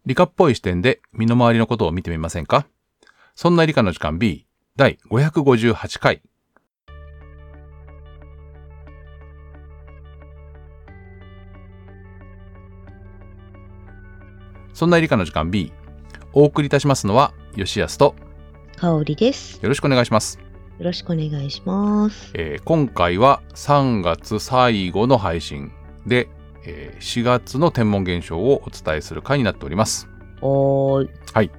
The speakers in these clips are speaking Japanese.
理科っぽい視点で身の回りのことを見てみませんか？そんな理科の時間 B 第558回。そんな理科の時間 B、 お送りいたしますのは吉安と香織です。 よろしくお願いします。 よろしくお願いします。 今回は3月最後の配信で、4月の天文現象をお伝えする回になっております。 はい。 はい。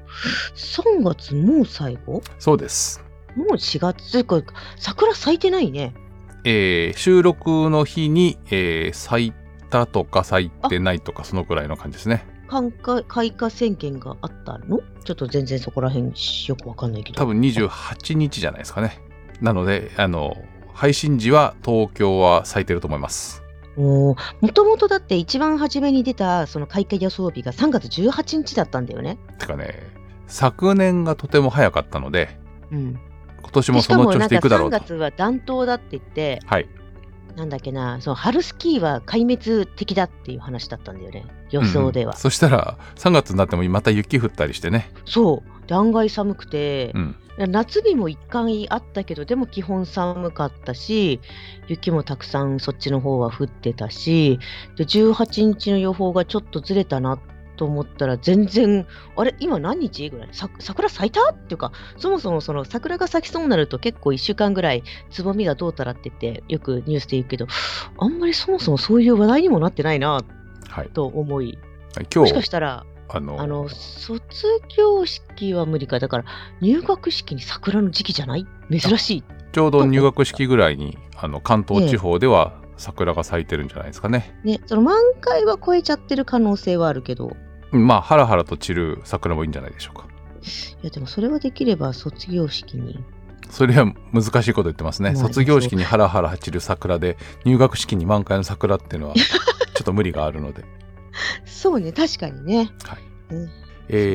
3月もう最後？ そうです。 もう4月というか桜咲いてないね。 収録の日に、咲いたとか咲いてないとかそのくらいの感じですね。 開花宣言があったの？ちょっと全然そこら辺よくわかんないけど。 多分28日じゃないですかね。なので配信時は東京は咲いてると思います。 もともとだって一番初めに出たその開花予想日が3月18日だったんだよね。 てかね、昨年がとても早かったので、今年もその調子でいくだろうと。 しかもなんか3月は暖冬だって言って、 はい。 なんだっけな、その春スキーは壊滅的だっていう話だったんだよね、予想では。 そしたら3月になってもまた雪降ったりしてね。 そうで、案外寒くて、夏日も1回あったけど、でも基本寒かったし、雪もたくさんそっちの方は降ってたし、で18日の予報がちょっとずれたなと思ったら全然、あれ今何日ぐらい、桜咲いたっていうか、そもそもその桜が咲きそうになると結構1週間ぐらいつぼみがどうたらって言ってよくニュースで言うけど、あんまりそもそもそういう話題にもなってないなと思い、 今日もしかしたら卒業式は無理か。だから入学式に桜の時期じゃない？珍しい。 ちょうど入学式ぐらいに関東地方では桜が咲いてるんじゃないですかね。 その満開は超えちゃってる可能性はあるけど、 まあハラハラと散る桜もいいんじゃないでしょうか。 いやでもそれはできれば卒業式に。 それは難しいこと言ってますね。卒業式にハラハラ散る桜で入学式に満開の桜っていうのはちょっと無理があるのでそうね、確かにね。 はい。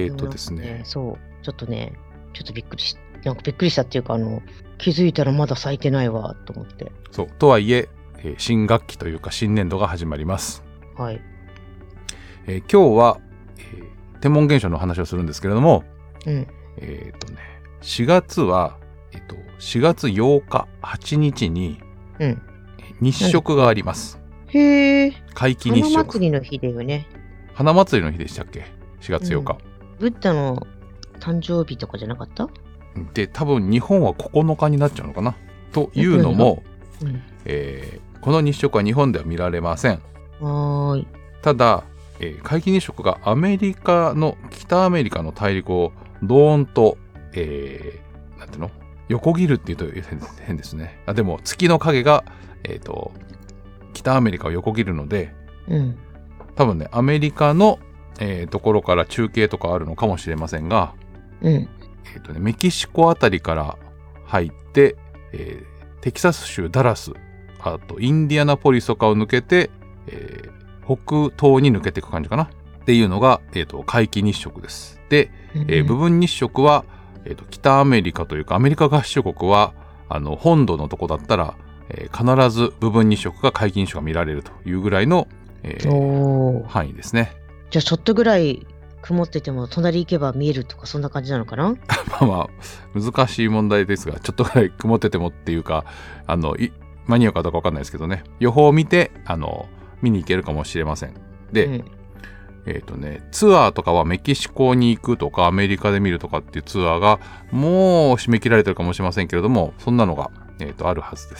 ですね。 そう、ちょっとびっくりしたっていうか、気づいたらまだ咲いてないわと思って。 そうとはいえ、新学期というか新年度が始まります。 はい。 今日は、天文現象の話をするんですけれども、4月は、4月8日8日に、日食があります。 へえ。 皆既日食。 花祭りの日だよね。 花祭りの日でしたっけ？ 4 月8日。 ブッダの誕生日とかじゃなかった？ で、多分日本は9日になっちゃうのかな。というのも、この日食は日本では見られません。ただ、皆既日食が北アメリカの大陸をドーンと、なんていうの？横切るっていうと変ですね。でも月の影が、北アメリカを横切るので、多分ね、アメリカの、ところから中継とかあるのかもしれませんが、メキシコあたりから入って、テキサス州ダラス、あとインディアナポリスとかを抜けて、北東に抜けていく感じかなっていうのが、皆既日食です。で、部分日食は、北アメリカというかアメリカ合衆国は本土のとこだったら、必ず部分日食が皆既日食が見られるというぐらいの、範囲ですね。 じゃあちょっとぐらい曇ってても隣行けば見えるとかそんな感じなのかな？ まあ難しい問題ですが、ちょっとぐらい曇っててもっていうか間に合うかどうか分かんないですけどね、予報を見て見に行けるかもしれません。で、ツアーとかはメキシコに行くとかアメリカで見るとかっていうツアーがもう締め切られてるかもしれませんけれども、そんなのが、あるはずです。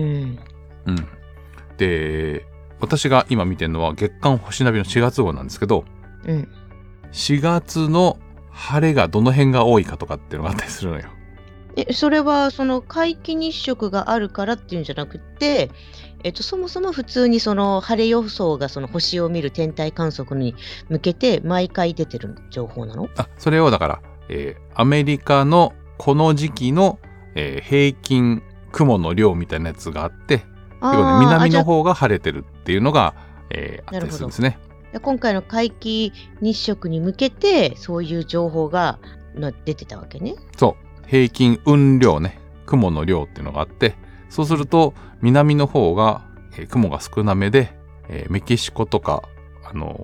で、私が今見てるのは月刊星ナビの4月号なんですけど、4月の晴れがどの辺が多いかとかっていうのがあったりするのよ。 それはその皆既日食があるからっていうんじゃなくて、そもそも普通にその晴れ予想がその星を見る天体観測に向けて毎回出てる情報なの？ それをだから、アメリカのこの時期の、平均雲の量みたいなやつがあって、南の方が晴れてるっていうのが、あったりするんですね。 今回の皆既日食に向けてそういう情報が出てたわけね。 そう、平均雲量ね、雲の量っていうのがあって、そうすると南の方が、雲が少なめで、メキシコとか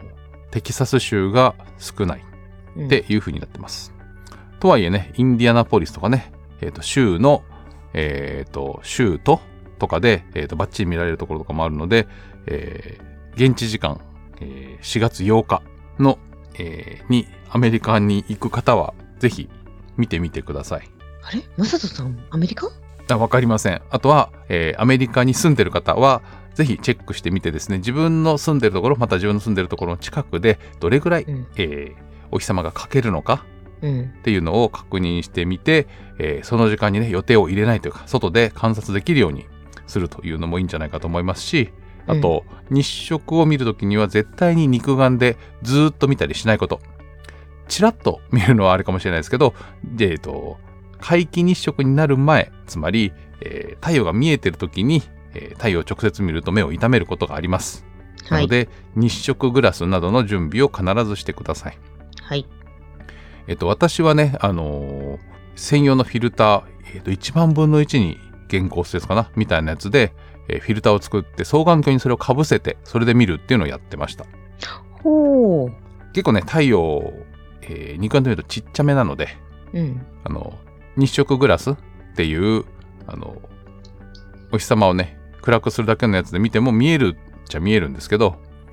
テキサス州が少ないっていう風になってます。とはいえね、インディアナポリスとかね、州の、州都とかで、バッチリ見られるところとかもあるので、現地時間、4月8日の、にアメリカに行く方はぜひ見てみてください。 あれ、マサトさんアメリカ？ わかりません。あとは、アメリカに住んでる方はぜひチェックしてみてですね、自分の住んでるところ、また自分の住んでるところの近くでどれぐらい、お日様が欠けるのかっていうのを確認してみて、その時間にね予定を入れないというか、外で観察できるようにするというのもいいんじゃないかと思いますし、あと、日食を見るときには絶対に肉眼でずっと見たりしないこと。チラッと見るのはあれかもしれないですけど、皆既日食になる前、つまり、太陽が見えてるときに、太陽を直接見ると目を痛めることがあります。なので、日食グラスなどの準備を必ずしてください。 はい。 私はね、専用のフィルター、1万分の1に原稿ですかなみたいなやつで、フィルターを作って双眼鏡にそれをかぶせてそれで見るっていうのをやってました。 ほう。 結構ね太陽、肉眼で見るとちっちゃめなので、日食グラスっていうお日様をね暗くするだけのやつで見ても見えるっちゃ見えるんですけど、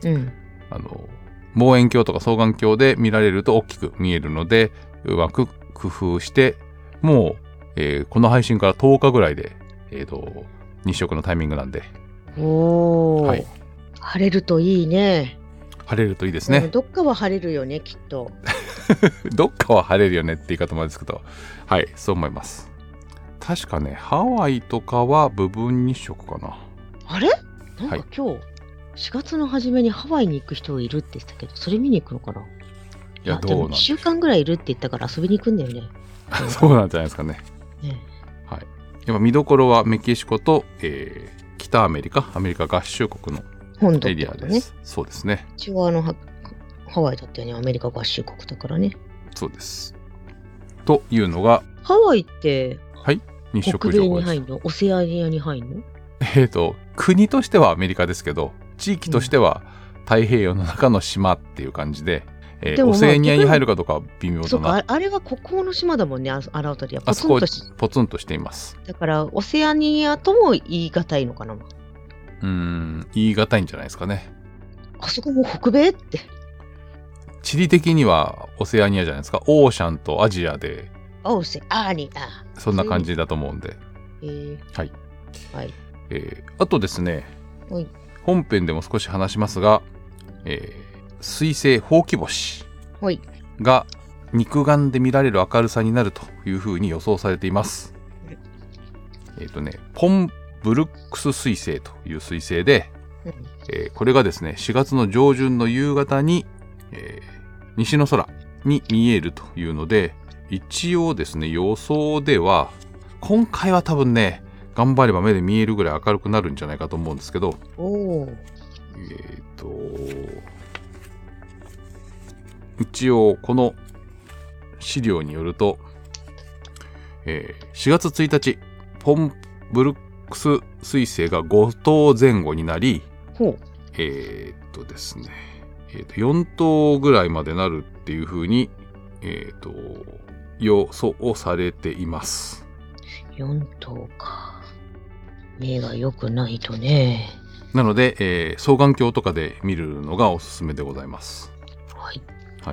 望遠鏡とか双眼鏡で見られると大きく見えるので、うまく工夫してもう、この配信から10日ぐらいで日食のタイミングなんで。 はい、晴れるといいね。 晴れるといいですね。 どっかは晴れるよね、きっと。 どっかは晴れるよねって言い方もですけど、はい、そう思います。確かね、ハワイとかは部分日食かな。 あれ？なんか今日、4月の初めにハワイに行く人いるって言ってたけど、それ見に行くのかな？いや、でも1週間ぐらいいるって言ったから遊びに行くんだよね。 そうなんじゃないですかね。はい。やっぱ見どころはメキシコと、北アメリカ合衆国のエリアです。そうですね。 一応ハワイだったよね、アメリカ合衆国だからね。 そうです。というのが、 ハワイって日食情報です。 北米に入るの？オセアニアに入るの？ 国としてはアメリカですけど、地域としては太平洋の中の島っていう感じで、オセアニアに入るかどうかは微妙だな。 そうか、あれは孤高の島だもんね、アラウトリア。 あそこポツンとしています。 だからオセアニアとも言い難いのかな。 言い難いんじゃないですかね。 あそこも北米って。 地理的にはオセアニアじゃないですか。オーシャンとアジアで。 オセアニア。 そんな感じだと思うんで。はい。 はい。 あとですね、本編でも少し話しますが、水星ほうき星が肉眼で見られる明るさになるというふうに予想されています。ポンブルックス彗星という彗星で、これがですね4月の上旬の夕方に、西の空に見えるというので、一応ですね予想では今回は多分ね頑張れば目で見えるぐらい明るくなるんじゃないかと思うんですけど、一応この資料によると、4月1日ポンブルックス彗星が5等前後になり、ですね、4等ぐらいまでなるっていうふうに、予想されています。 4等か。目が良くないとね。 なので、双眼鏡とかで見るのがおすすめでございます。 はい。 はい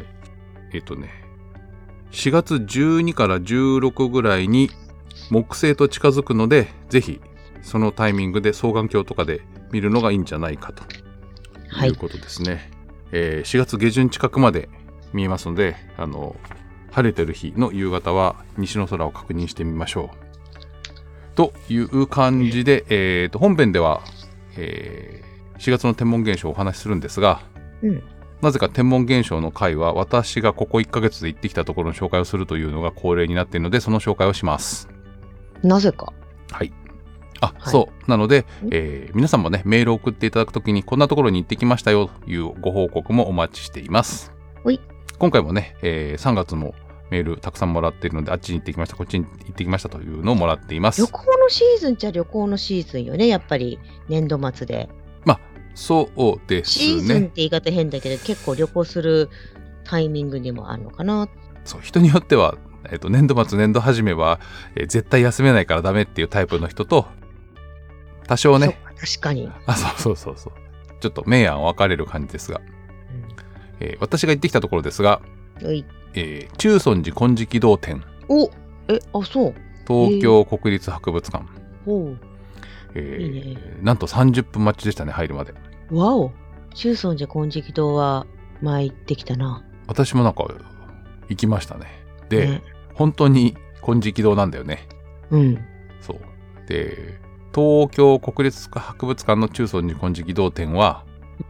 。4月12から16ぐらいに木星と近づくので、ぜひそのタイミングで双眼鏡とかで見るのがいいんじゃないかということですね。4月下旬近くまで見えますので、晴れてる日の夕方は西の空を確認してみましょう。という感じで、本編では、4月の天文現象をお話しするんですが、なぜか天文現象の回は私がここ1ヶ月で行ってきたところの紹介をするというのが恒例になっているので、その紹介をします。 なぜか。 はい。そう。なので、皆さんもね、メールを送っていただくときに、こんなところに行ってきましたよというご報告もお待ちしています。今回もね、3月もメールたくさんもらっているので、あっちに行ってきました、こっちに行ってきましたというのをもらっています。 旅行のシーズンじゃ旅行のシーズンよね、やっぱり年度末で。 そうですね。 シーズンって言い方変だけど、結構旅行するタイミングにもあるのかな。 そう、人によっては、年度末年度始めは、絶対休めないからダメっていうタイプの人と、多少ね、 確かに。 そうちょっと明暗分かれる感じですが、私が行ってきたところですが、中尊寺金色堂展。 そう。 東京国立博物館。 いいね。 なんと30分待ちでしたね、入るまで。 わお。中尊寺金色堂は前行ってきたな。 私もなんか行きましたね。で、本当に金色堂なんだよね。そう。で、東京国立博物館の中尊寺金色堂展は、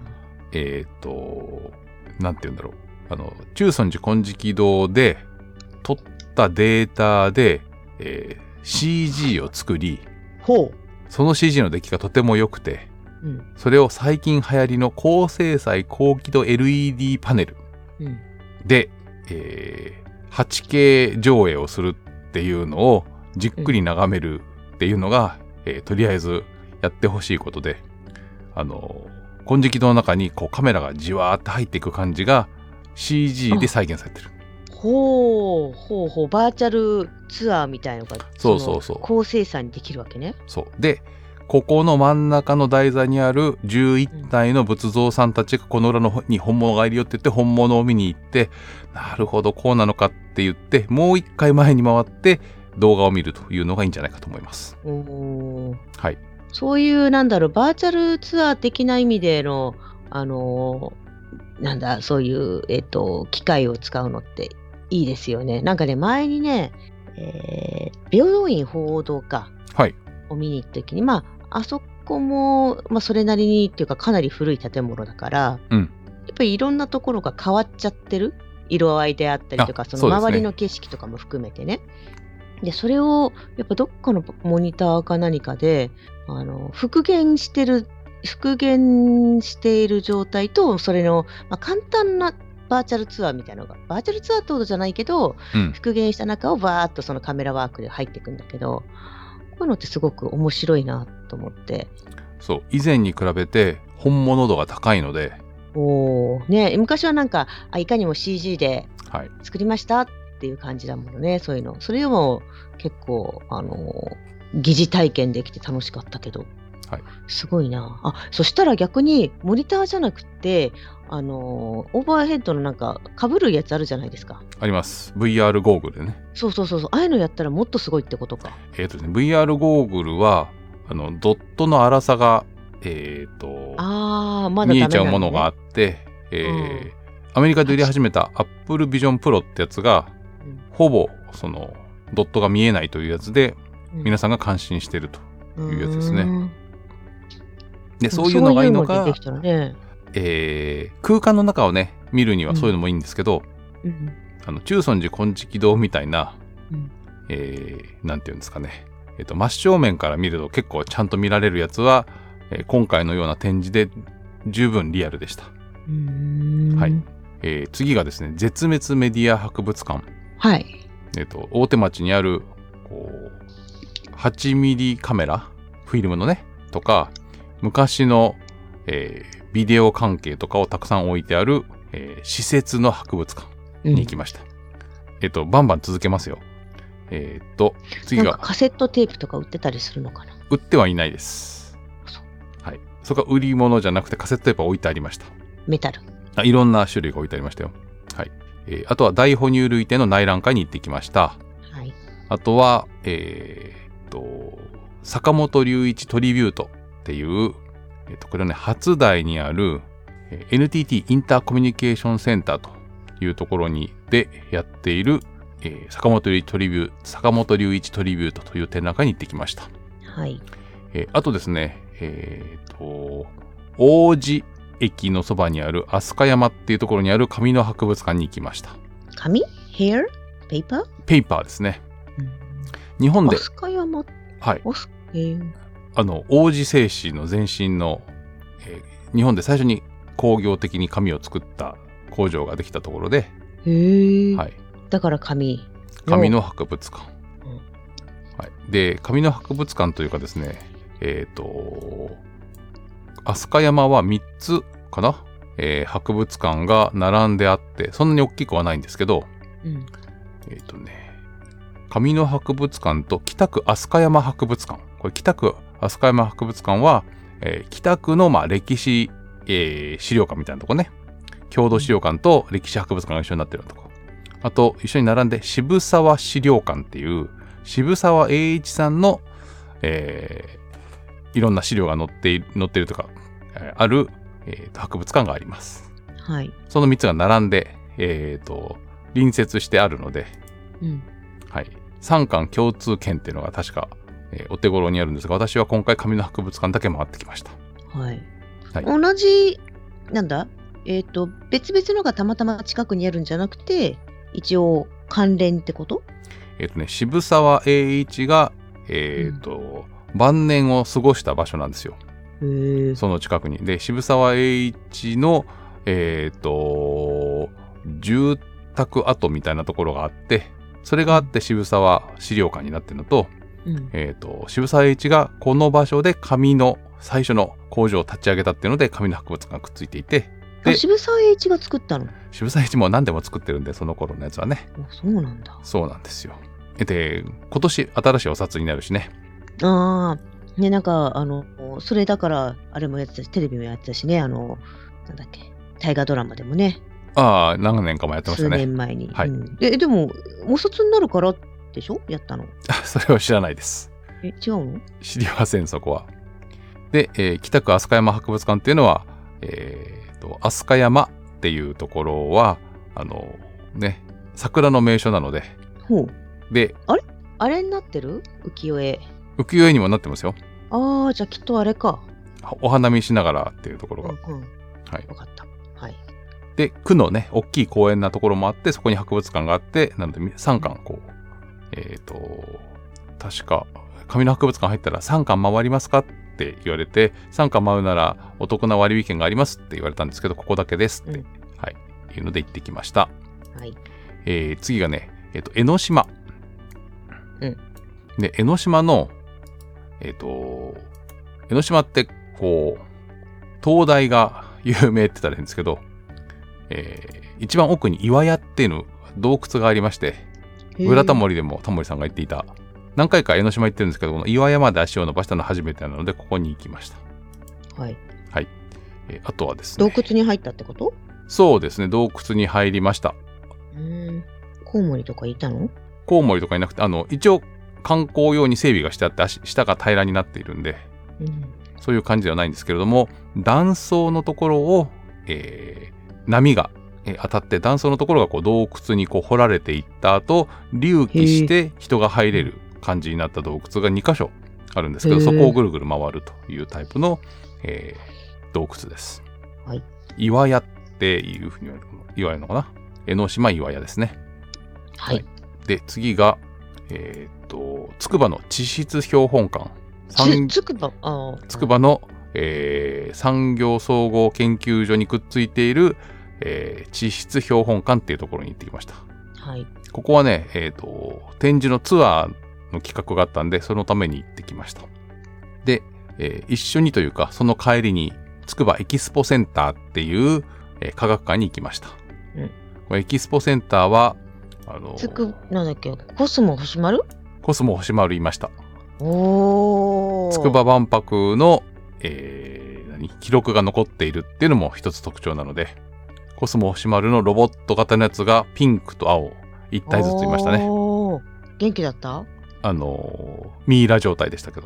なんて言うんだろう。中尊寺金色堂で撮ったデータで、CG を作り、その CG の出来がとても良くて、それを最近流行りの高精細高輝度 LED パネルで、8K 上映をするっていうのをじっくり眺めるっていうのが、とりあえずやってほしいことで、金色堂の中にこうカメラがじわーって入っていく感じが CG で再現されてる。 バーチャルツアーみたいなのがそう高精細にできるわけね。 そうで、ここの真ん中の台座にある11体の仏像さんたちがこの裏の方に本物がいるよって言って本物を見に行って、なるほどこうなのかって言ってもう一回前に回って動画を見るというのがいいんじゃないかと思います。はい。 そういうバーチャルツアー的な意味でのそういう機械を使うのっていいですよね。なんかね、前にね、平等院鳳凰堂を見に行った時に、あそこも、それなりにっていうかかなり古い建物だから、やっぱりいろんなところが変わっちゃってる色合いであったりとか、その周りの景色とかも含めてね。でそれをやっぱどっかのモニターか何かで復元している状態と、それの、簡単なバーチャルツアーみたいなのが、バーチャルツアーってことじゃないけど、復元した中をバーッとそのカメラワークで入っていくんだけど、こういうのってすごく面白いなと思って。 そう、以前に比べて本物度が高いので、 昔はなんかいかにも CG で作りましたっていう感じだものね、そういうの。それでも結構疑似体験できて楽しかったけど、すごいな。そしたら逆にモニターじゃなくてオーバーヘッドのなんか被るやつあるじゃないですか。 あります。VR ゴーグルでね。 そうああいうのやったらもっとすごいってことか。 VR ゴーグルはドットの粗さがまだ見えちゃうものがあって、アメリカで売り始めた Apple Vision Pro ってやつが、ほぼそのドットが見えないというやつで、皆さんが感心しているというやつですね。でそういうのがいいのが、空間の中をね見るにはそういうのもいいんですけど、中尊寺金色堂みたいな、なんていうんですかね、真正面から見ると結構ちゃんと見られるやつは、今回のような展示で十分リアルでした。次がですね、絶滅メディア博物館。大手町にある8ミリカメラフィルムのねとか、昔の、ビデオ関係とかをたくさん置いてある、施設の博物館に行きました。バンバン続けますよ。次がカセットテープとか売ってたりするのかな。 売ってはいないです。そこが売り物じゃなくてカセットテープは置いてありました。 メタル。 いろんな種類が置いてありましたよ。あとは大哺乳類店の内覧会に行ってきました。あとは坂本龍一トリビュートっていう、これはね、初台にある、NTT インターコミュニケーションセンターというところにでやっている、坂本龍一トリビュートという展覧会に行ってきました。あとですね、王子駅のそばにある飛鳥山っていうところにある紙の博物館に行きました。 紙？ Hair？ Paper？ ペーパーですね。日本で飛鳥山、 王子製紙の前身の、日本で最初に工業的に紙を作った工場ができたところで、 だから紙の博物館、で紙の博物館というかですね、 飛鳥山は3つかな、博物館が並んであって、そんなに大きくはないんですけど、上野博物館と北区飛鳥山博物館。これ北区飛鳥山博物館は、北区の歴史、資料館みたいなとこね。郷土資料館と歴史博物館が一緒になってるとこ。あと一緒に並んで渋沢資料館っていう渋沢栄一さんの、いろんな資料が載っているとか、ある、博物館があります。 はい。 その3つが並んで、隣接してあるので、はい、3館共通券っていうのが確か、お手頃にあるんですが、私は今回上野博物館だけ回ってきました。 はい。同じなんだ別々のがたまたま近くにあるんじゃなくて、一応関連ってこと？ 渋沢栄一が晩年を過ごした場所なんですよ。その近くに。で、渋沢栄一の住宅跡みたいなところがあって、それがあって渋沢資料館になってるのと、渋沢栄一がこの場所で紙の最初の工場を立ち上げたっていうので、紙の博物館がくっついていて、 で渋沢栄一が作ったの？ 渋沢栄一も何でも作ってるんで、その頃のやつはね。 そうなんだ。 そうなんですよ。で、今年新しいお札になるしね。 ああ、ね、なんかそれだからあれもやってたし、テレビもやってたしね、なんだっけ、大河ドラマでもね。 ああ、何年かもやってましたね。 数年前に。 はい。 でもお札になるからでしょ、やったの？ それは知らないです。 違うの？ 知りません、そこは。で、北区飛鳥山博物館っていうのは、飛鳥山っていうところは桜の名所なので。 ほう。で、 あれになってる？浮世絵。 浮世絵にもなってますよ。 ああ、じゃあきっとあれか。 お花見しながらっていうところが。はい。 分かった。はい。 で、区のね、大きい公園なところもあって、そこに博物館があって、なので3館確か上野博物館入ったら3館回りますかって言われて、3館回るならお得な割引券がありますって言われたんですけど、ここだけですって、はい、いうので行ってきました。はい。次がね、江ノ島。で、江ノ島の、江ノ島って灯台が有名って言ったらいいんですけど、一番奥に岩屋っていう洞窟がありまして、裏タモリでもタモリさんが言っていた、何回か江ノ島行ってるんですけど、この岩屋まで足を伸ばしたのは初めてなので、ここに行きました。はい。はい。あとはですね。 洞窟に入ったってこと？ そうですね、洞窟に入りました。 コウモリとかいたの？ コウモリとかいなくて、一応観光用に整備がしてあって、下が平らになっているんで、そういう感じではないんですけれども、断層のところを、波が当たって、断層のところが洞窟に掘られていった後、隆起して人が入れる感じになった洞窟が2箇所あるんですけど、そこをぐるぐる回るというタイプの、洞窟です。はい。岩屋っていうふうに言われるのかな。江ノ島岩屋ですね。はい。で、次が、筑波の地質標本館。筑波の、産業総合研究所にくっついている、地質標本館っていうところに行ってきました。はい。ここはね、展示のツアーの企画があったんで、そのために行ってきました。で、一緒にというか、その帰りに、筑波エキスポセンターっていう、科学館に行きました。これエキスポセンターは、 なんだっけ、コスモ星丸？ コスモ星丸いました。筑波万博の、記録が残っているっていうのも一つ特徴なので、コスモ星丸のロボット型のやつがピンクと青1体ずついましたね。 元気だった？ ミイラ状態でしたけど。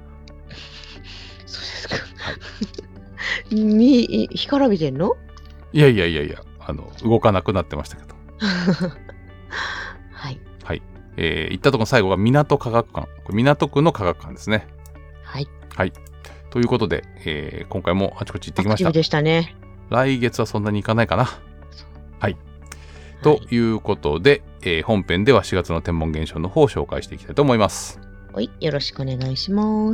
そうですか。はい、干からびてんの？ いや、動かなくなってましたけど。 はい。 はい。行ったところの最後が港科学館。これ港区の科学館ですね。はい。はい。ということで、今回もあちこち行ってきました。 でしたね。 来月はそんなに行かないかな。はい。ということで、本編では4月の天文現象の方を紹介していきたいと思います。 はい。よろしくお願いします。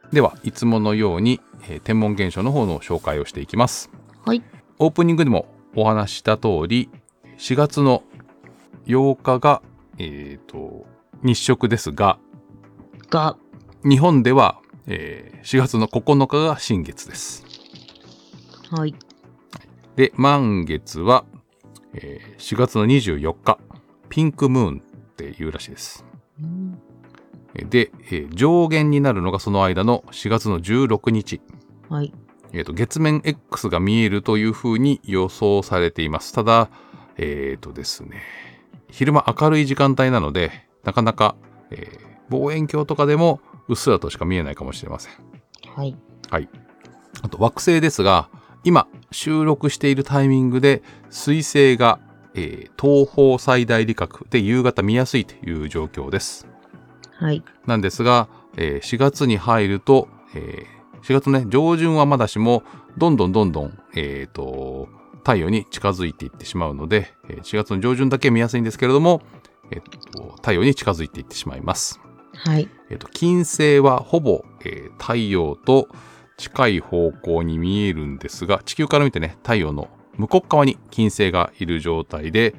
ではいつものように、天文現象の方の紹介をしていきます。 はい。 オープニングでもお話した通り、4月の8日が、日食ですが、日本では、4月の9日が新月です。 はい。 で、満月は、4月の24日、ピンクムーンっていうらしいです。で、上限になるのがその間の4月の16日。 はい。 月面 X が見えるというふうに予想されています。ただ、ですね、昼間明るい時間帯なので、なかなか、望遠鏡とかでもうっすらとしか見えないかもしれません。 はい。 はい。あと惑星ですが、今収録しているタイミングで水星が、東方最大理覚で夕方見やすいという状況です。 はい。 なんですが、4月に入ると、4月ね、上旬はまだしも、どんどん、太陽に近づいていってしまうので、4月の上旬だけ見やすいんですけれども、太陽に近づいていってしまいます。 はい。 金星はほぼ、太陽と近い方向に見えるんですが、地球から見てね、太陽の向こう側に金星がいる状態で、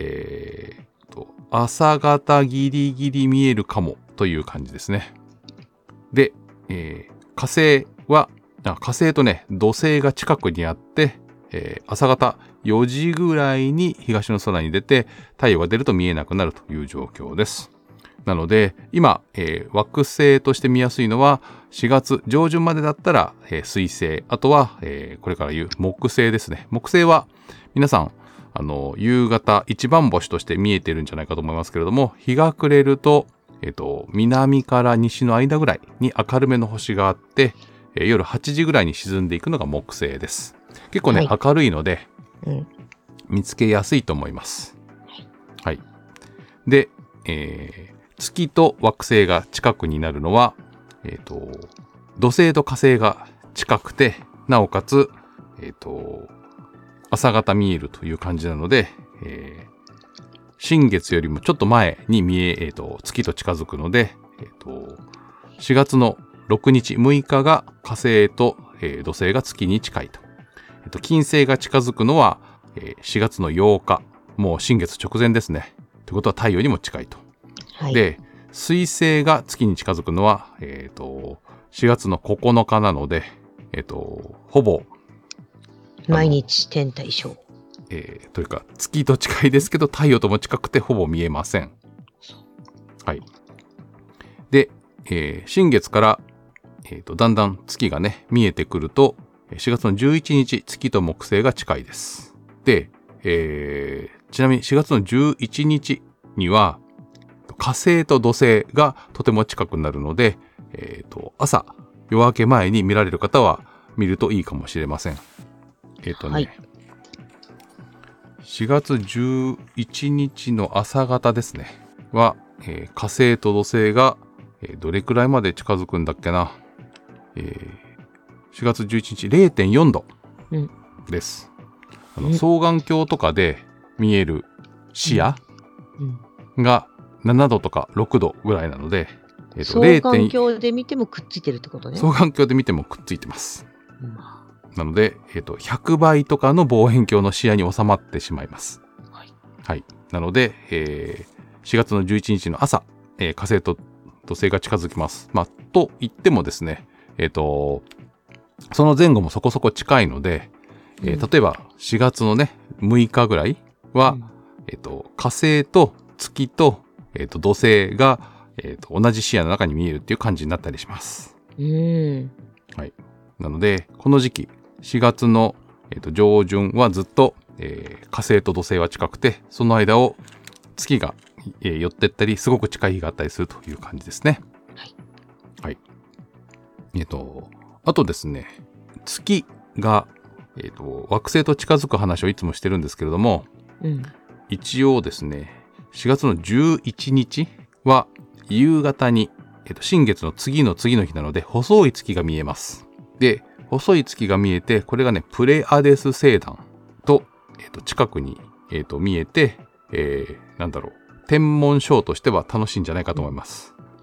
朝方ギリギリ見えるかもという感じですね。で、火星とね、土星が近くにあって、朝方4時ぐらいに東の空に出て、太陽が出ると見えなくなるという状況です。なので、今、惑星として見やすいのは、4月上旬までだったら、水星、あとは、これから言う木星ですね。木星は、皆さん、夕方一番星として見えてるんじゃないかと思いますけれども、日が暮れると、南から西の間ぐらいに明るめの星があって、夜8時ぐらいに沈んでいくのが木星です。結構ね、明るいので、見つけやすいと思います。はい。で、月と惑星が近くになるのは、土星と火星が近くて、なおかつ、朝方見えるという感じなので、新月よりもちょっと前に月と近づくので、4月の6日、6日が火星と、土星が月に近いと。金星が近づくのは、4月の8日、もう新月直前ですね。ということは太陽にも近いと。 はい、 で、水星が月に近づくのは、4月の9日なので、ほぼ、 毎日天体ショー。 というか、月と近いですけど、太陽とも近くてほぼ見えません。はい。で、新月から、だんだん月がね、見えてくると、4月の11日、月と木星が近いです。で、ちなみに4月の11日には、火星と土星がとても近くなるので、朝、夜明け前に見られる方は見るといいかもしれません。はい、4月11日の朝方ですね。は、火星と土星が、どれくらいまで近づくんだっけな。4月11日 0.4 度です。双眼鏡とかで見える視野が7度とか6度ぐらいなので、 双眼鏡で見てもくっついてるってことね。 双眼鏡で見てもくっついてます。なので、100倍とかの望遠鏡の視野に収まってしまいます。はい。はい、なので、4月の11日の朝、火星と土星が近づきます。まあ、と言ってもですね、その前後もそこそこ近いので、例えば4月のね、6日ぐらいは、火星と月と、土星が、同じ視野の中に見えるっていう感じになったりします。はい。なので、この時期、4月の、上旬はずっと、火星と土星は近くて、その間を月が、寄ってったり、すごく近い日があったりするという感じですね。はい。はい。あとですね、月が、惑星と近づく話をいつもしてるんですけれども、一応ですね、4月の11日は夕方に、新月の次の日なので、細い月が見えます。で、細い月が見えて、これがね、プレアデス星団と、近くに、見えて、天文ショーとしては楽しいんじゃないかと思います。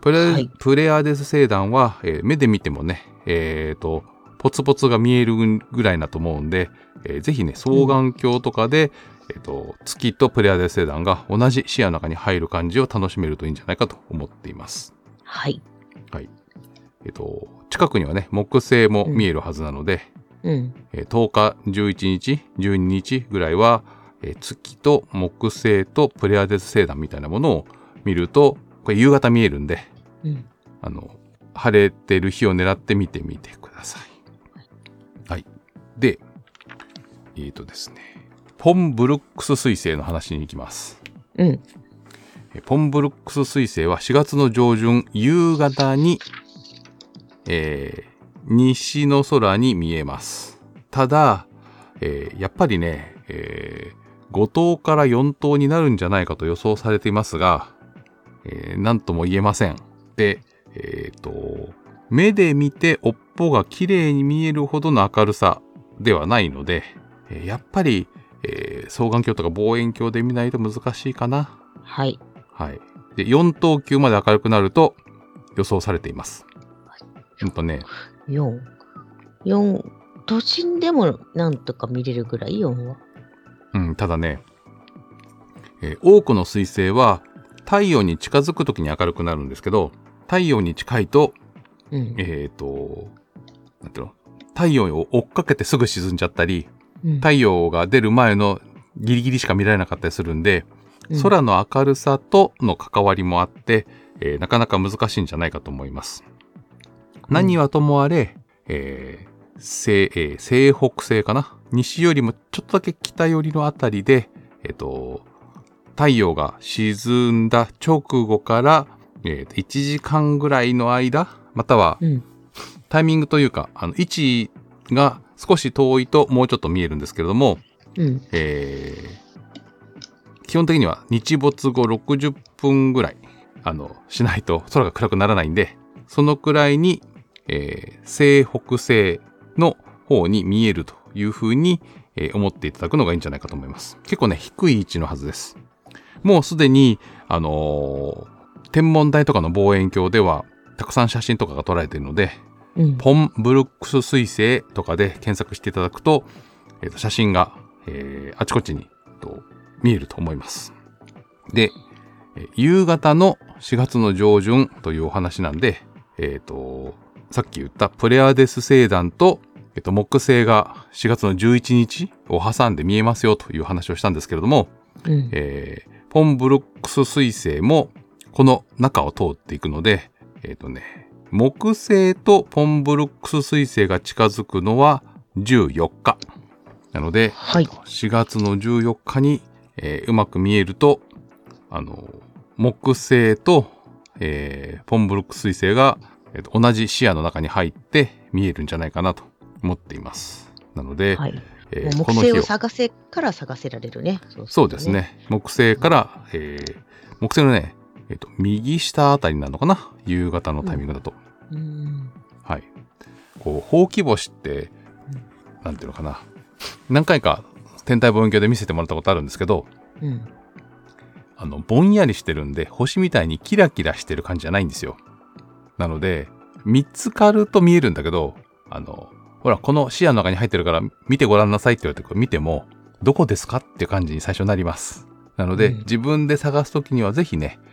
プレアデス星団は、目で見てもね、ポツポツが見えるぐらいだと思うんで、ぜひね、双眼鏡とかで、月とプレアデス星団が同じ視野の中に入る感じを楽しめるといいんじゃないかと思っています。 はい。 はい。近くにはね、木星も見えるはずなので、10日、11日、12日ぐらいは、月と木星とプレアデス星団みたいなものを見ると、これ夕方見えるんで、晴れてる日を狙って見てみてください。はい。で、ですね、ポンブルックス彗星の話に行きます。ポンブルックス彗星は4月の上旬夕方に、西の空に見えます。ただ、やっぱりね、5等から4等になるんじゃないかと予想されていますが、なんとも言えません。で、目で見て尾っぽが綺麗に見えるほどの明るさではないので、やっぱり、双眼鏡とか望遠鏡で見ないと難しいかな。 はい。 はい。で、4等級まで明るくなると予想されています。 4、都心でもなんとか見れるぐらい、4は。 ただね、多くの彗星は太陽に近づくときに明るくなるんですけど、太陽に近いと、なんていうの、太陽を追っかけてすぐ沈んじゃったり、太陽が出る前のギリギリしか見られなかったりするんで、空の明るさとの関わりもあって、なかなか難しいんじゃないかと思います。何はともあれ、西北西かな、西よりもちょっとだけ北寄りのあたりで、太陽が沈んだ直後から、1時間ぐらいの間、または、タイミングというか、位置が少し遠いともうちょっと見えるんですけれども、基本的には日没後60分ぐらい、しないと空が暗くならないんで、そのくらいに、西北西の方に見えるというふうに、思っていただくのがいいんじゃないかと思います。結構ね、低い位置のはずです。もうすでに、天文台とかの望遠鏡ではたくさん写真とかが撮られているので、ポンブルックス彗星とかで検索していただくと、写真が、あちこちに見えると思います。で、夕方の4月の上旬というお話なんで、さっき言ったプレアデス星団と、木星が4月の11日を挟んで見えますよという話をしたんですけれども、ポンブルックス彗星もこの中を通っていくので、木星とポンブルックス彗星が近づくのは14日。なので、4月の14日に、うまく見えると、木星と、ポンブルックス彗星が、同じ視野の中に入って見えるんじゃないかなと思っています。なので、 木星を探せから探せられるね。 そうですね。木星から、木星のね、右下あたりなのかな、夕方のタイミングだと。はい。こう、ほうき星って、なんていうのかな。何回か天体望遠鏡で見せてもらったことあるんですけど、ぼんやりしてるんで、星みたいにキラキラしてる感じじゃないんですよ。なので、見つかると見えるんだけど、ほら、この視野の中に入ってるから見てごらんなさいって言われて見ても、どこですかっていう感じに最初になります。なので、自分で探すときにはぜひね、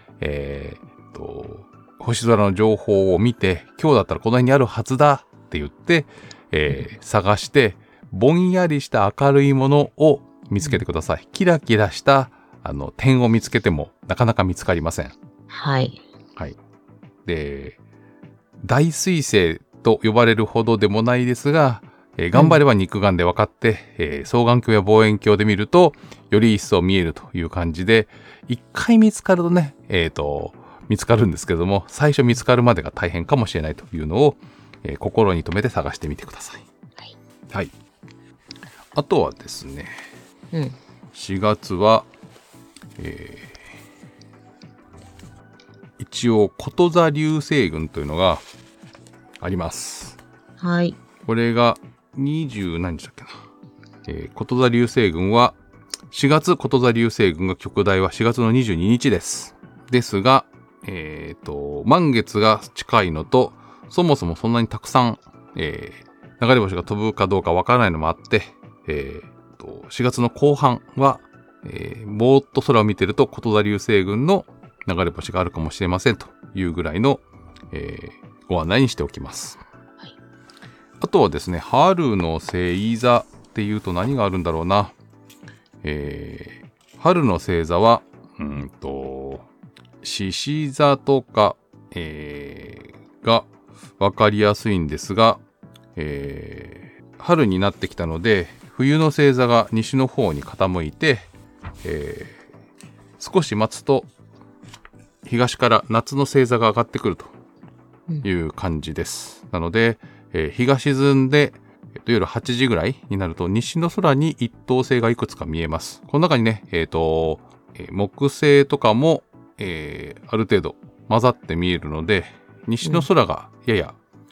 星空の情報を見て、今日だったらこの辺にあるはずだって言って、探して、ぼんやりした明るいものを見つけてください。キラキラした点を見つけてもなかなか見つかりません。 はい。 はい。で、大彗星と呼ばれるほどでもないですが、頑張れば肉眼で分かって、双眼鏡や望遠鏡で見るとより一層見えるという感じで、一回見つかるとね、見つかるんですけども、最初見つかるまでが大変かもしれないというのを、心に留めて探してみてください。はい。あとはですね、4月は、一応こと座流星群というのがあります。 はい。 これが20何日だっけな。こと座流星群は4月こと座流星群が極大は4月の22日です。ですが、 満月が近いのと、そもそもそんなにたくさん、流れ星が飛ぶかどうかわからないのもあって、4月の後半は、ぼーっと空を見てると、こと座流星群の流れ星があるかもしれませんというぐらいの、ご案内にしておきます。はい、あとはですね、春の星座っていうと何があるんだろうな。春の星座は、獅子座とか、がわかりやすいんですが、春になってきたので、冬の星座が西の方に傾いて、少し待つと東から夏の星座が上がってくるという感じです。なので、日が沈んで、夜8時ぐらいになると西の空に一等星がいくつか見えます。この中にね、木星とかも、ある程度混ざって見えるので、西の空がやや、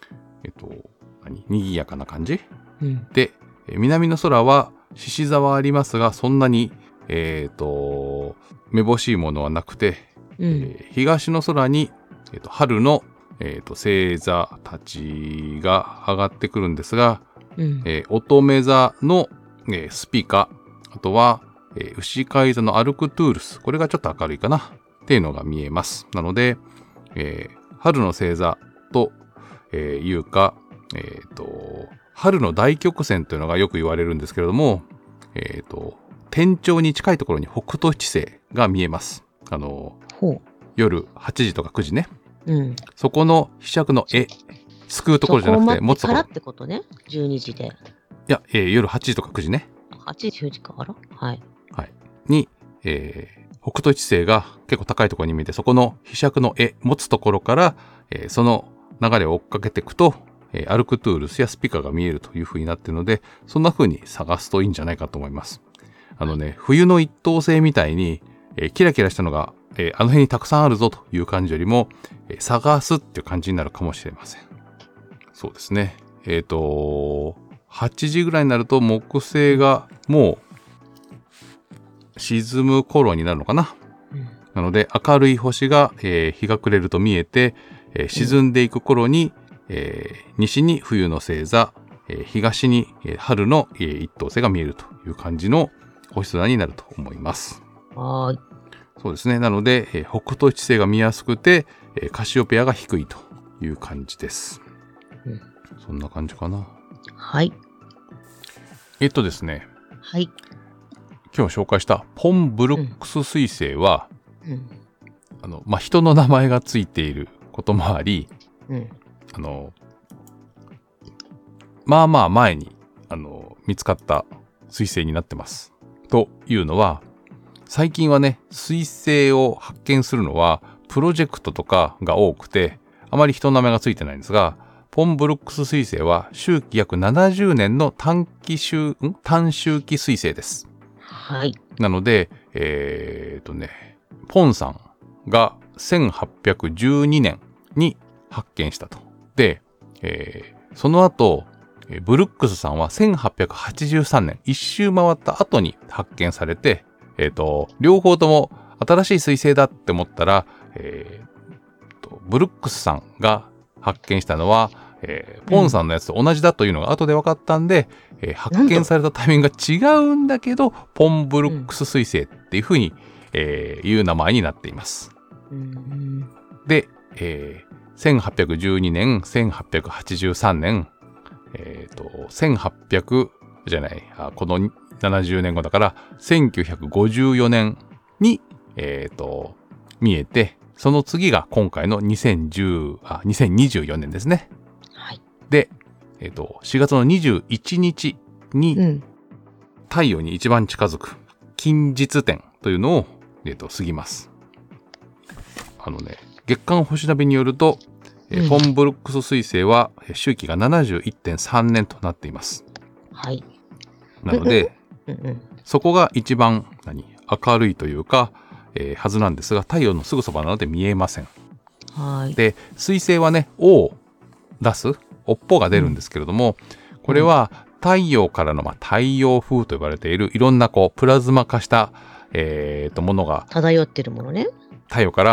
賑やかな感じ、で、南の空は獅子座はありますが、そんなに、めぼしいものはなくて、東の空に、春の、星座たちが上がってくるんですが、乙女座の、スピカ、あとは、牛飼座のアルクトゥールス、これがちょっと明るいかなっていうのが見えます。なので、春の星座と、いうか、春の大曲線というのがよく言われるんですけれども、天頂に近いところに北斗七星が見えます。夜8時とか9時ね。そこのひしゃくの絵、すくうところじゃなくて、持つところ。 からってことね。12時で。 いや、夜8時とか9時ね。 8時、9時からはい。 はい。に、北斗七星が結構高いところに見えて、そこのひしゃくの絵、持つところから、その流れを追っかけていくと、アルクトゥールスやスピカが見えるという風になっているので、そんな風に探すといいんじゃないかと思います。冬の一等星みたいに、キラキラしたのが、あの辺にたくさんあるぞという感じよりも、探すっていう感じになるかもしれません。そうですね。8時ぐらいになると木星がもう沈む頃になるのかな。なので明るい星が、日が暮れると見えて、沈んでいく頃に、西に冬の星座、東に、春の、一等星が見えるという感じの星空になると思います。 はい。 そうですね。なので、北斗七星が見やすくて、カシオペアが低いという感じです。そんな感じかな。 はい。 ですね。 はい。 今日紹介したポン・ブルックス彗星は、人の名前がついていることもあり、まあまあ前に、見つかった彗星になってます。というのは、最近はね、彗星を発見するのは、プロジェクトとかが多くて、あまり人の名前がついてないんですが、ポン・ブルックス彗星は周期約70年の短周期彗星です。 はい。 なので、ポンさんが1812年に発見したと。で、その後、ブルックスさんは1883年、一周回った後に発見されて、両方とも新しい彗星だって思ったら、ブルックスさんが発見したのは、ポンさんのやつと同じだというのが後で分かったんで、発見されたタイミングが違うんだけど、ポンブルックス彗星っていうふうに、いう名前になっています。で、1812年、1883年、1800じゃない、この70年後だから、1954年に、見えて、その次が今回の2024年ですね。 はい。で、 4月の21日に、太陽に一番近づく近日点というのを、過ぎます。月間星ナビによると、ポンブルックス彗星は周期が 71.3 年となっています。 はい。 なので、そこが一番明るいというか、はずなんですが、太陽のすぐそばなので見えません。 はい。 で、彗星はね、尾を出す、尾っぽが出るんですけれども、これは太陽からの、太陽風と呼ばれているいろんなプラズマ化した、ものが漂ってるものね。 太陽から、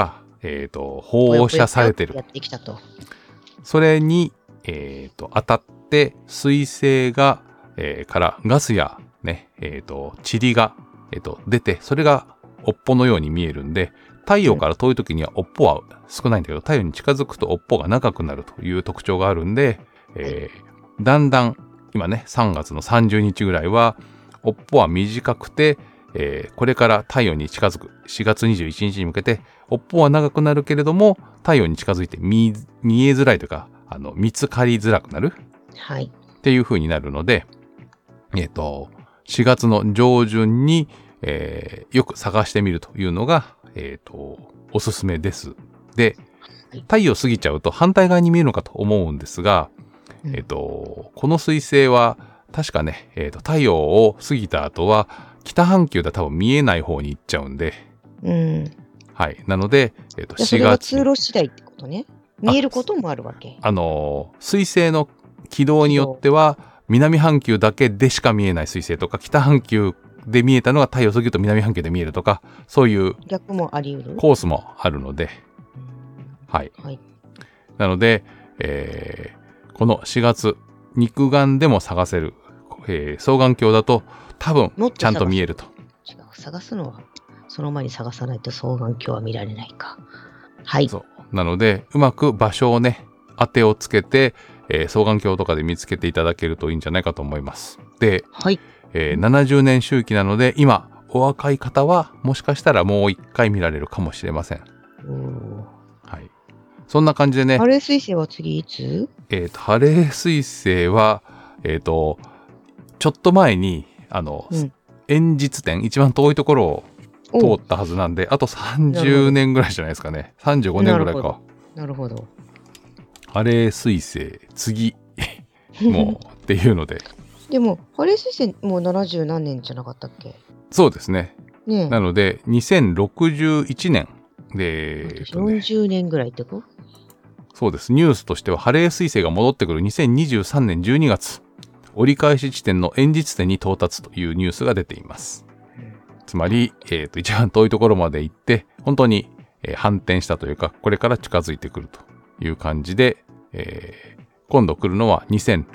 放射されてる。 やってきたと。 それに、当たって水星が、からガスやね、塵が、出て、それが尾っぽのように見えるんで、太陽から遠い時には尾っぽは少ないんだけど、太陽に近づくと尾っぽが長くなるという特徴があるんで、だんだん今ね、3月の30日ぐらいは尾っぽは短くて、これから太陽に近づく4月21日に向けて尾っぽは長くなるけれども、太陽に近づいて見えづらいというか、見つかりづらくなる、 はい、 っていう風になるので、4月の上旬に、よく探してみるというのが、おすすめです。で、太陽過ぎちゃうと反対側に見えるのかと思うんですが、この水星は確かね、太陽を過ぎた後は北半球では多分見えない方に行っちゃうんで、はい。なので、4月。 それは通路次第ってことね。見えることもあるわけ。 水星の軌道によっては、南半球だけでしか見えない水星とか、北半球で見えたのが太陽過ぎると南半球で見えるとか、そういう逆もあり得るコースもあるので、はい。なので、この4月、肉眼でも探せる、双眼鏡だと多分ちゃんと見えると。 違う、探すのはその前に探さないと双眼鏡は見られないか。はい。 そうなので、うまく場所をね、当てをつけて、双眼鏡とかで見つけていただけるといいんじゃないかと思います。で、 はい。 70年周期なので、今、お若い方はもしかしたらもう一回見られるかもしれません。はい。そんな感じでね。 ハレー彗星は次いつ？ ハレー彗星は、ちょっと前に、円実点、一番遠いところを通ったはずなんで、あと30年ぐらいじゃないですかね。35年ぐらいか。 なるほど。 ハレー彗星、次、もうっていうので。 でも、ハレー彗星もう70何年じゃなかったっけ？ そうですね。なので、2061年で、 40年ぐらいってこと？ そうです。ニュースとしては、ハレー彗星が戻ってくる2023年12月、折り返し地点の円実点に到達というニュースが出ています。つまり、一番遠いところまで行って、本当に、反転したというか、これから近づいてくるという感じで、今度来るのは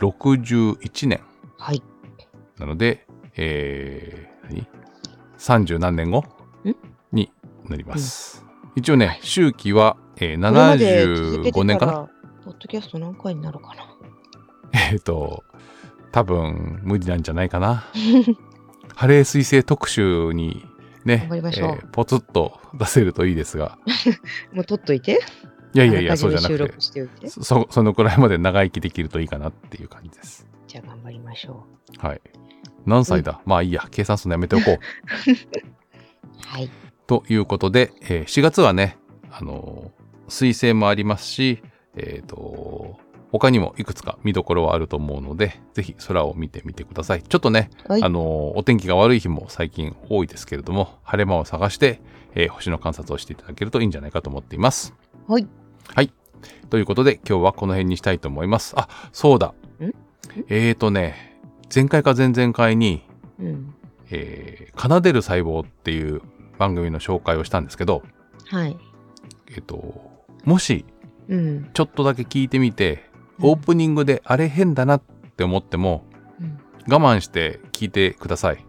2061年。 はい。 なので、30何年後になります。一応ね、周期は、75年かな。 ポッドキャスト何回になるかな。 多分無理なんじゃないかな。ハレー彗星特集にね、ポツッと出せるといいですが。 もう取っといて。 いや、そうじゃなくて、そのくらいまで長生きできるといいかなっていう感じです。 じゃあ頑張りましょう。はい。何歳だ？まあいいや、計算するのやめておこう。 はい。 ということで、4月はね、彗星もありますし、他にもいくつか見どころはあると思うので、ぜひ空を見てみてください。ちょっとね、はい、お天気が悪い日も最近多いですけれども、晴れ間を探して、星の観察をしていただけるといいんじゃないかと思っています。 はい。 はい。ということで、今日はこの辺にしたいと思います。あ、そうだ。前回か前々回に、奏でる細胞っていう番組の紹介をしたんですけど、 はい。 もし、ちょっとだけ聞いてみて、オープニングであれ変だなって思っても、我慢して聞いてください。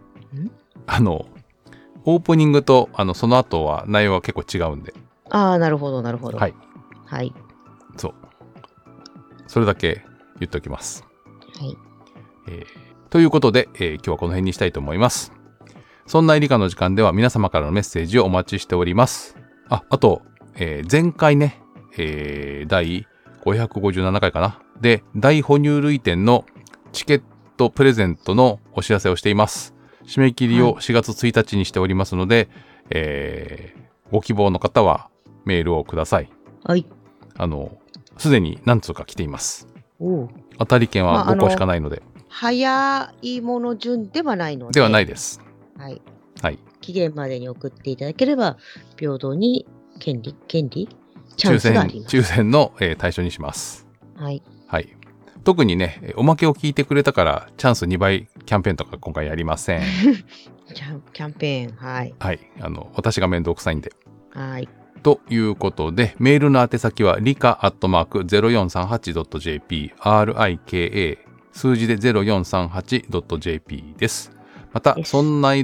オープニングとその後は内容は結構違うんで。 ああ、なるほど、なるほど。 はい。 はい。 そう。それだけ言っておきます。 はい。 ということで、今日はこの辺にしたいと思います。そんな理科の時間では皆様からのメッセージをお待ちしております。あと、前回ね、第557回かな。で、大哺乳類展のチケットプレゼントのお知らせをしています。締め切りを4月1日にしておりますので、ご希望の方はメールをください。 はい。 すでに何通か来ています。 お当たり券は5個しかないので。 早いもの順ではないので。 ではないです。 はい。 はい。 期限までに送っていただければ、平等に権利チャンスがあります。 抽選の、対象にします。 はい。 はい。特にね、おまけを聞いてくれたからチャンス2倍キャンペーンとか今回やりません。 キャンペーン、はい。 はい。私が面倒くさいんで。 はい。 ということで、メールの宛先はrika@0438.jp、rika 数字で 0438.jp です。また、そんない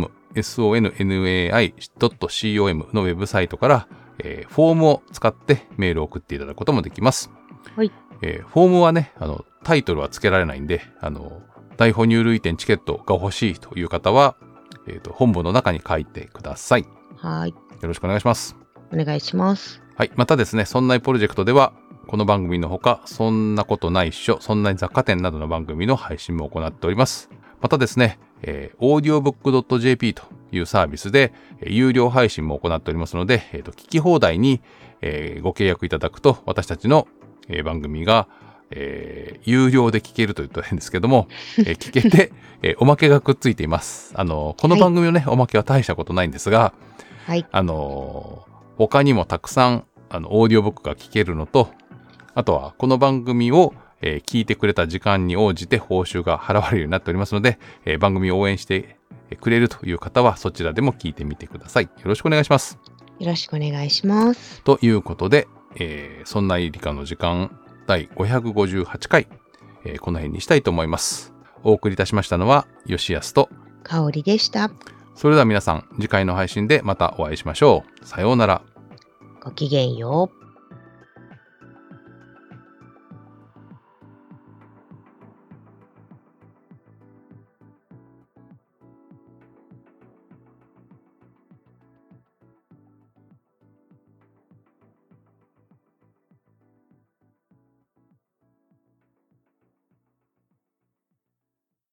.com、sonnai.com のウェブサイトから、フォームを使ってメールを送っていただくこともできます。 はい。 フォームはね、タイトルは付けられないんで、大哺乳類店チケットが欲しいという方は、本文の中に書いてください。 はい。 よろしくお願いします。 お願いします。 はい。またですね、そんないプロジェクトでは、この番組のほか、そんなことないっしょ、そんない雑貨店などの番組の配信も行っております。またですね、audiobook.jp というサービスで、有料配信も行っておりますので、聞き放題に、ご契約いただくと、私たちの、番組が、有料で聞けるというと変ですけども、聞けて、おまけがくっついています。この番組のね、おまけは大したことないんですが、 はい。 他にもたくさん、オーディオブックが聞けるのと、あとは、この番組を、聞いてくれた時間に応じて報酬が払われるようになっておりますので、番組を応援してくれるという方は、そちらでも聞いてみてください。よろしくお願いします。 よろしくお願いします。 ということで、そんない理科の時間、第558回、この辺にしたいと思います。お送りいたしましたのは、吉安と香りでした。 それでは皆さん、次回の配信でまたお会いしましょう。さようなら。 ごきげんよう。